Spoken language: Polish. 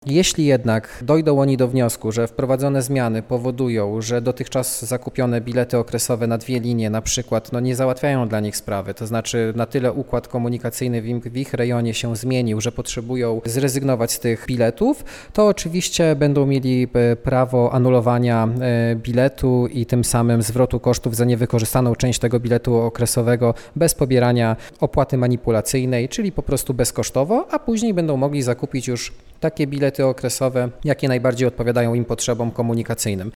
Jeśli jednak dojdą oni do wniosku, że wprowadzone zmiany powodują, że dotychczas zakupione bilety okresowe na 2 linie na przykład nie załatwiają dla nich sprawy, to znaczy na tyle układ komunikacyjny w ich rejonie się zmienił, że potrzebują zrezygnować z tych biletów, to oczywiście będą mieli prawo anulowania biletu i tym samym zwrotu kosztów za niewykorzystaną część tego biletu okresowego bez pobierania opłaty manipulacyjnej, czyli po prostu bezkosztowo, a później będą mogli zakupić już takie bilety okresowe, jakie najbardziej odpowiadają im potrzebom komunikacyjnym.